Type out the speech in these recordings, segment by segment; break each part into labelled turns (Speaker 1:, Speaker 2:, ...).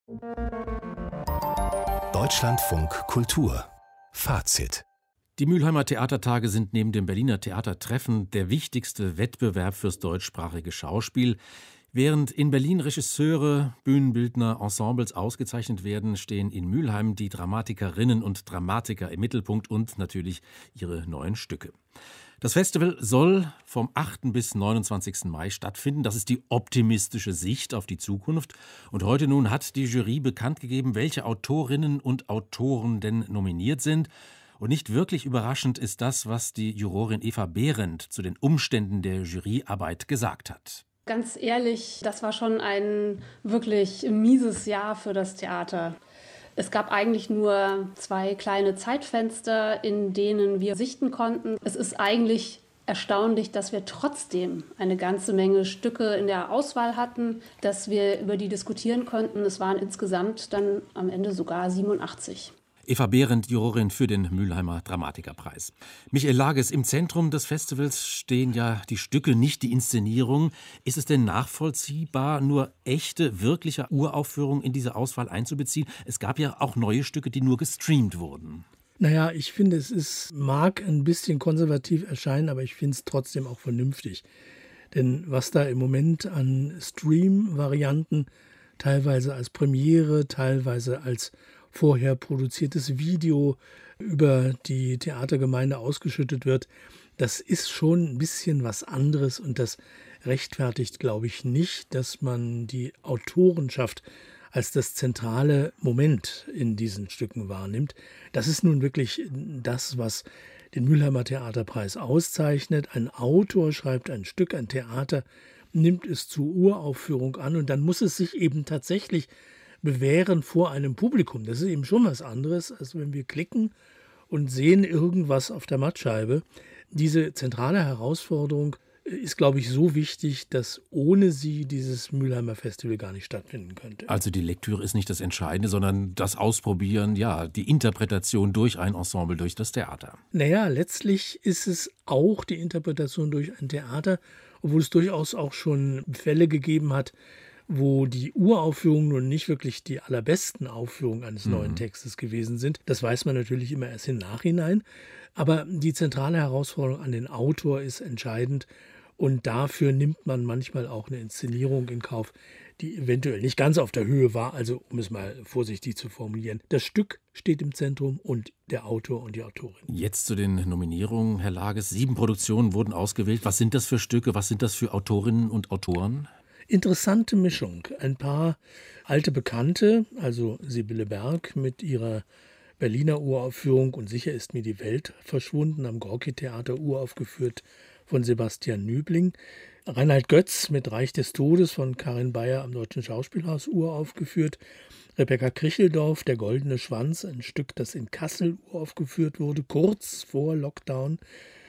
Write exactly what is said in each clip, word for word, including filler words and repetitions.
Speaker 1: Deutschlandfunk Kultur Fazit.
Speaker 2: Die Mülheimer Theatertage sind neben dem Berliner Theatertreffen der wichtigste Wettbewerb fürs deutschsprachige Schauspiel. Während in Berlin Regisseure, Bühnenbildner, Ensembles ausgezeichnet werden, stehen in Mülheim die Dramatikerinnen und Dramatiker im Mittelpunkt und natürlich ihre neuen Stücke. Das Festival soll vom achten bis neunundzwanzigsten Mai stattfinden. Das ist die optimistische Sicht auf die Zukunft. Und heute nun hat die Jury bekannt gegeben, welche Autorinnen und Autoren denn nominiert sind. Und nicht wirklich überraschend ist das, was die Jurorin Eva Behrendt zu den Umständen der Juryarbeit gesagt hat.
Speaker 3: Ganz ehrlich, das war schon ein wirklich mieses Jahr für das Theater. Es gab eigentlich nur zwei kleine Zeitfenster, in denen wir sichten konnten. Es ist eigentlich erstaunlich, dass wir trotzdem eine ganze Menge Stücke in der Auswahl hatten, dass wir über die diskutieren konnten. Es waren insgesamt dann am Ende sogar siebenundachtzig.
Speaker 2: Eva Behrendt, Jurorin für den Mülheimer Dramatikerpreis. Michael Lages, im Zentrum des Festivals stehen ja die Stücke, nicht die Inszenierung. Ist es denn nachvollziehbar, nur echte, wirkliche Uraufführungen in diese Auswahl einzubeziehen? Es gab ja auch neue Stücke, die nur gestreamt wurden.
Speaker 4: Naja, ich finde, es ist, mag ein bisschen konservativ erscheinen, aber ich finde es trotzdem auch vernünftig. Denn was da im Moment an Stream-Varianten, teilweise als Premiere, teilweise als vorher produziertes Video über die Theatergemeinde ausgeschüttet wird, das ist schon ein bisschen was anderes und das rechtfertigt, glaube ich, nicht, dass man die Autorenschaft als das zentrale Moment in diesen Stücken wahrnimmt. Das ist nun wirklich das, was den Mülheimer Theaterpreis auszeichnet. Ein Autor schreibt ein Stück, ein Theater, nimmt es zur Uraufführung an und dann muss es sich eben tatsächlich bewähren vor einem Publikum. Das ist eben schon was anderes, als wenn wir klicken und sehen irgendwas auf der Mattscheibe. Diese zentrale Herausforderung ist, glaube ich, so wichtig, dass ohne sie dieses Mülheimer Festival gar nicht stattfinden könnte.
Speaker 2: Also die Lektüre ist nicht das Entscheidende, sondern das Ausprobieren, ja, die Interpretation durch ein Ensemble, durch das Theater.
Speaker 4: Naja, letztlich ist es auch die Interpretation durch ein Theater, obwohl es durchaus auch schon Fälle gegeben hat, wo die Uraufführungen nun nicht wirklich die allerbesten Aufführungen eines mhm. neuen Textes gewesen sind. Das weiß man natürlich immer erst im Nachhinein. Aber die zentrale Herausforderung an den Autor ist entscheidend. Und dafür nimmt man manchmal auch eine Inszenierung in Kauf, die eventuell nicht ganz auf der Höhe war. Also, um es mal vorsichtig zu formulieren. Das Stück steht im Zentrum und der Autor und die Autorin.
Speaker 2: Jetzt zu den Nominierungen, Herr Lages. Sieben Produktionen wurden ausgewählt. Was sind das für Stücke? Was sind das für Autorinnen und Autoren?
Speaker 4: Interessante Mischung. Ein paar alte Bekannte, also Sibylle Berg mit ihrer Berliner Uraufführung und Sicher ist mir die Welt verschwunden, am Gorki-Theater uraufgeführt von Sebastian Nübling. Reinhard Götz mit Reich des Todes von Karin Beyer am Deutschen Schauspielhaus uraufgeführt. Rebecca Kricheldorf, Der goldene Schwanz, ein Stück, das in Kassel uraufgeführt wurde, kurz vor Lockdown.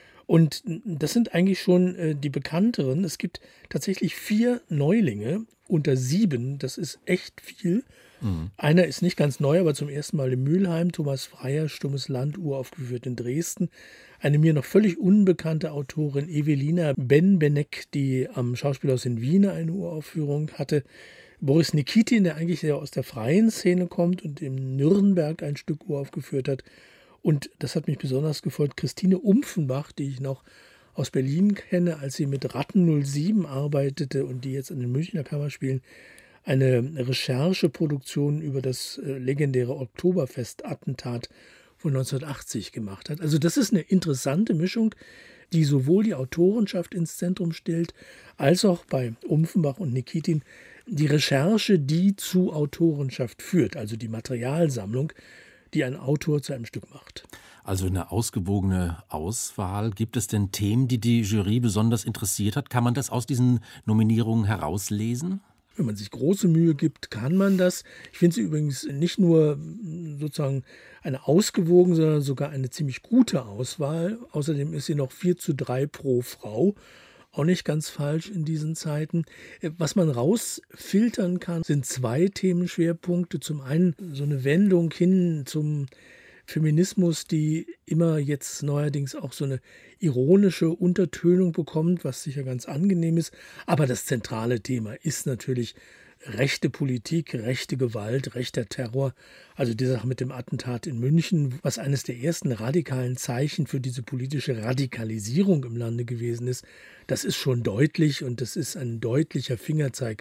Speaker 4: Und das sind eigentlich schon äh, die bekannteren. Es gibt tatsächlich vier Neulinge unter sieben. Das ist echt viel. Mhm. Einer ist nicht ganz neu, aber zum ersten Mal in Mülheim. Thomas Freier, Stummes Land, uraufgeführt in Dresden. Eine mir noch völlig unbekannte Autorin, Evelina Benbenek, die am Schauspielhaus in Wien eine Uraufführung hatte. Boris Nikitin, der eigentlich ja aus der freien Szene kommt und in Nürnberg ein Stück uraufgeführt hat. Und das hat mich besonders gefreut, Christine Umpfenbach, die ich noch aus Berlin kenne, als sie mit Ratten null sieben arbeitete und die jetzt an den Münchner Kammerspielen eine Rechercheproduktion über das legendäre Oktoberfest-Attentat von neunzehnhundertachtzig gemacht hat. Also das ist eine interessante Mischung, die sowohl die Autorenschaft ins Zentrum stellt, als auch bei Umpfenbach und Nikitin die Recherche, die zu Autorenschaft führt, also die Materialsammlung, die ein Autor zu einem Stück macht.
Speaker 2: Also eine ausgewogene Auswahl. Gibt es denn Themen, die die Jury besonders interessiert hat? Kann man das aus diesen Nominierungen herauslesen?
Speaker 4: Wenn man sich große Mühe gibt, kann man das. Ich finde sie übrigens nicht nur sozusagen eine ausgewogene, sondern sogar eine ziemlich gute Auswahl. Außerdem ist sie noch vier zu drei pro Frau. Auch nicht ganz falsch in diesen Zeiten. Was man rausfiltern kann, sind zwei Themenschwerpunkte. Zum einen so eine Wendung hin zum Feminismus, die immer jetzt neuerdings auch so eine ironische Untertönung bekommt, was sicher ganz angenehm ist. Aber das zentrale Thema ist natürlich rechte Politik, rechte Gewalt, rechter Terror. Also die Sache mit dem Attentat in München, was eines der ersten radikalen Zeichen für diese politische Radikalisierung im Lande gewesen ist, das ist schon deutlich und das ist ein deutlicher Fingerzeig,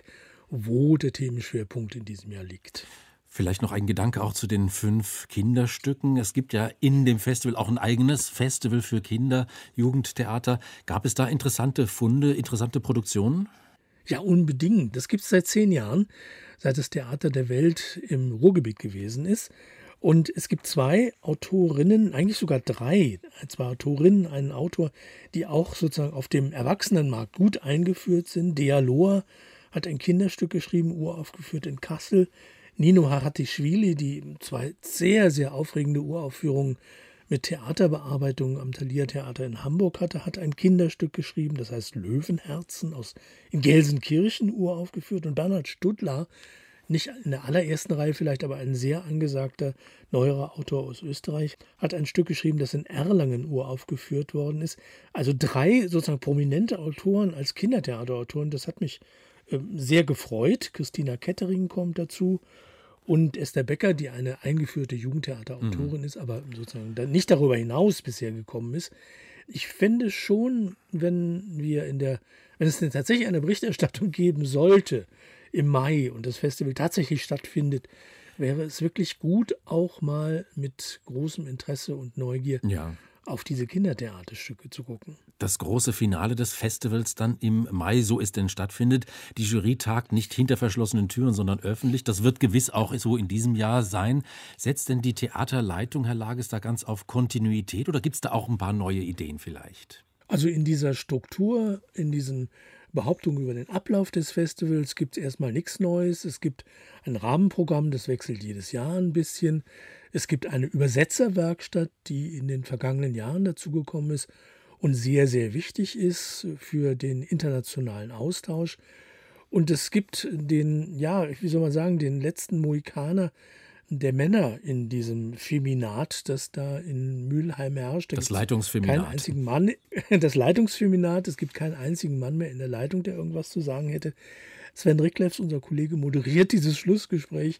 Speaker 4: wo der Themenschwerpunkt in diesem Jahr liegt.
Speaker 2: Vielleicht noch ein Gedanke auch zu den fünf Kinderstücken. Es gibt ja in dem Festival auch ein eigenes Festival für Kinder, Jugendtheater. Gab es da interessante Funde, interessante Produktionen?
Speaker 4: Ja, unbedingt. Das gibt es seit zehn Jahren, seit das Theater der Welt im Ruhrgebiet gewesen ist. Und es gibt zwei Autorinnen, eigentlich sogar drei, zwei Autorinnen, einen Autor, die auch sozusagen auf dem Erwachsenenmarkt gut eingeführt sind. Dea Lohr hat ein Kinderstück geschrieben, uraufgeführt in Kassel. Nino Haratischvili, die zwei sehr, sehr aufregende Uraufführungen mit Theaterbearbeitung am Thalia Theater in Hamburg hatte, hat ein Kinderstück geschrieben, das heißt Löwenherzen, aus, in Gelsenkirchen uraufgeführt. Und Bernhard Stuttler, nicht in der allerersten Reihe vielleicht, aber ein sehr angesagter neuerer Autor aus Österreich, hat ein Stück geschrieben, das in Erlangen uraufgeführt worden ist. Also drei sozusagen prominente Autoren als Kindertheaterautoren, das hat mich äh, sehr gefreut. Christina Kettering kommt dazu. Und Esther Becker, die eine eingeführte Jugendtheaterautorin mhm. ist, aber sozusagen nicht darüber hinaus bisher gekommen ist. Ich fände schon, wenn wir in der, wenn es denn tatsächlich eine Berichterstattung geben sollte im Mai und das Festival tatsächlich stattfindet, wäre es wirklich gut, auch mal mit großem Interesse und Neugier ja. auf diese Kindertheaterstücke zu gucken.
Speaker 2: Das große Finale des Festivals dann im Mai, so es denn stattfindet. Die Jury tagt nicht hinter verschlossenen Türen, sondern öffentlich. Das wird gewiss auch so in diesem Jahr sein. Setzt denn die Theaterleitung, Herr Lages, da ganz auf Kontinuität oder gibt es da auch ein paar neue Ideen vielleicht?
Speaker 4: Also in dieser Struktur, in diesen Behauptungen über den Ablauf des Festivals gibt es erstmal nichts Neues. Es gibt ein Rahmenprogramm, das wechselt jedes Jahr ein bisschen. Es gibt eine Übersetzerwerkstatt, die in den vergangenen Jahren dazugekommen ist und sehr, sehr wichtig ist für den internationalen Austausch. Und es gibt den, ja, wie soll man sagen, den letzten Mohikaner der Männer in diesem Feminat, das da in Mülheim herrscht. Da
Speaker 2: das Leitungsfeminat.
Speaker 4: Keinen einzigen Mann, das Leitungsfeminat. Es gibt keinen einzigen Mann mehr in der Leitung, der irgendwas zu sagen hätte. Sven Ricklefs, unser Kollege, moderiert dieses Schlussgespräch,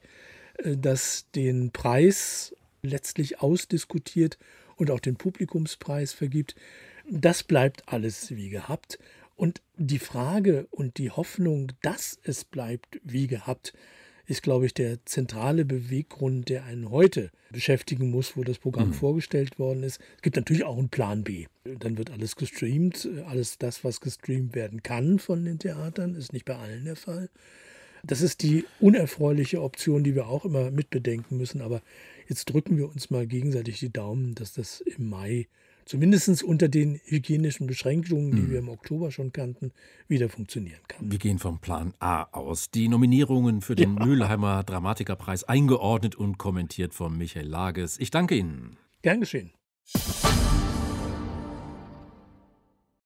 Speaker 4: das den Preis letztlich ausdiskutiert und auch den Publikumspreis vergibt. Das bleibt alles wie gehabt. Und die Frage und die Hoffnung, dass es bleibt wie gehabt, ist, glaube ich, der zentrale Beweggrund, der einen heute beschäftigen muss, wo das Programm mhm. vorgestellt worden ist. Es gibt natürlich auch einen Plan B. Dann wird alles gestreamt. Alles das, was gestreamt werden kann von den Theatern, ist nicht bei allen der Fall. Das ist die unerfreuliche Option, die wir auch immer mitbedenken müssen. Aber jetzt drücken wir uns mal gegenseitig die Daumen, dass das im Mai zumindest unter den hygienischen Beschränkungen, die mhm. wir im Oktober schon kannten, wieder funktionieren kann.
Speaker 2: Wir gehen vom Plan A aus. Die Nominierungen für den ja. Mülheimer Dramatikerpreis eingeordnet und kommentiert von Michael Lages. Ich danke Ihnen.
Speaker 4: Gern geschehen.